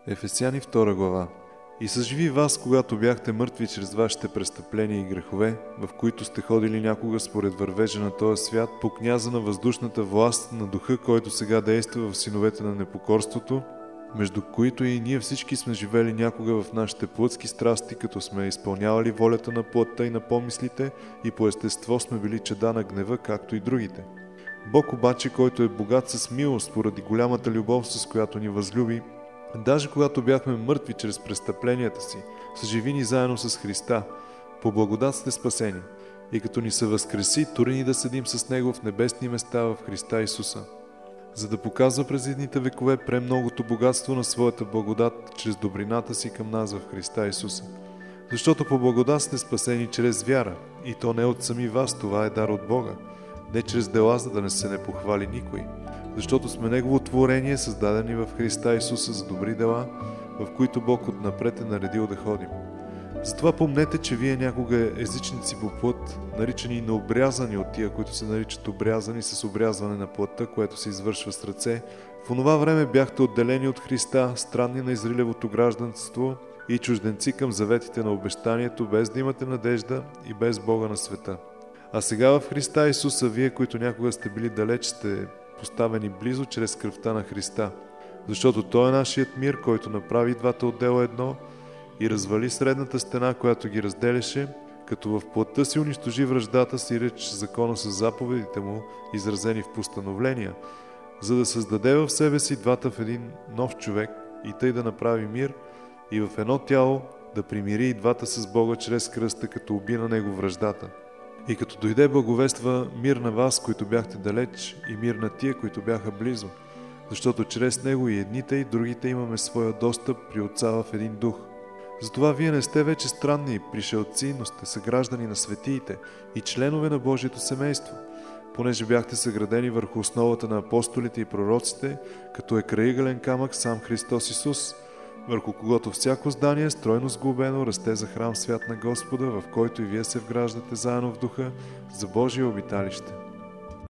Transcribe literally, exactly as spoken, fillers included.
Ефесяни втора глава. И съживи вас, когато бяхте мъртви чрез вашите престъпления и грехове, в които сте ходили някога според вървежа на този свят, по княза на въздушната власт на духа, който сега действа в синовете на непокорството, между които и ние всички сме живели някога в нашите плътски страсти, като сме изпълнявали волята на плътта и на помислите, и по естество сме били чеда на гнева, както и другите. Бог обаче, който е богат с милост, поради голямата любов, с която ни възлюби, даже когато бяхме мъртви чрез престъпленията си, съживи ни заедно с Христа, по благодат сте спасени, и като ни се възкреси, тури ни да седим с Него в небесни места в Христа Исуса, за да показва през едните векове премногото богатство на своята благодат чрез добрината си към нас в Христа Исуса. Защото по благодат сте спасени чрез вяра, и то не от сами вас, това е дар от Бога, не чрез дела, за да не се не похвали никой. Защото сме Негово творение, създадени в Христа Исуса за добри дела, в които Бог отнапред е наредил да ходим. Затова помнете, че вие някога езичници по плът, наричани и необрязани от тия, които се наричат обрязани с обрязване на плътта, което се извършва с ръце, в онова време бяхте отделени от Христа, странни на Израилевото гражданство и чужденци към заветите на обещанието, без да имате надежда и без Бога на света. А сега в Христа Исуса, вие, които някога сте били далеч, сте поставени близо чрез кръвта на Христа, защото Той е нашият мир, който направи двата отдела едно и развали средната стена, която ги разделяше, като в плътта си унищожи враждата си, реч закона с заповедите му, изразени в постановления, за да създаде в себе си двата в един нов човек и тъй да направи мир и в едно тяло да примири и двата с Бога чрез кръста, като уби на него враждата. И като дойде, благовества мир на вас, които бяхте далеч, и мир на тия, които бяха близо, защото чрез него и едните и другите имаме своя достъп при Отца в един дух. Затова вие не сте вече странни пришелци, но сте съграждани на светиите и членове на Божието семейство, понеже бяхте съградени върху основата на апостолите и пророците, като е крайъгълен камък сам Христос Исус, върху когото всяко здание, стройно сглобено, расте за храм свят на Господа, в който и вие се вграждате заедно в духа за Божие обиталище.